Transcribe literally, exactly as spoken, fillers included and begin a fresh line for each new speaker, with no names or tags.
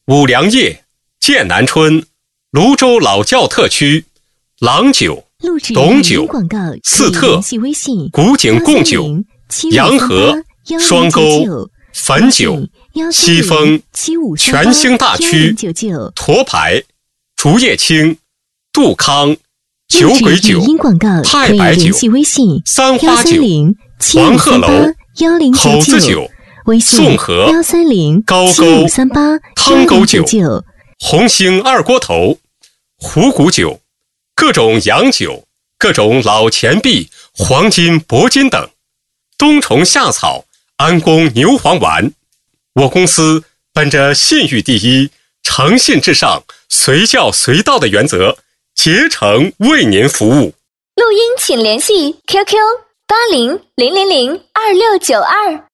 五粮液、剑南春、泸州老窖特区、郎酒、董酒、四特、古井贡酒、洋河、双沟、汾酒、西风、全兴大区、沱牌、竹叶青、杜康、酒鬼酒、太白酒、三花酒、黄鹤楼、口子酒、宋河、高沟、汤沟酒、红星二锅头、虎骨酒、各种洋酒、各种老钱币、黄金、铂金等，冬虫夏草、安宫牛黄丸。我公司本着信誉第一、诚信至上、随叫随到的原则，竭诚为您服务。
录音请联系 Q Q 八零零零零二六九二。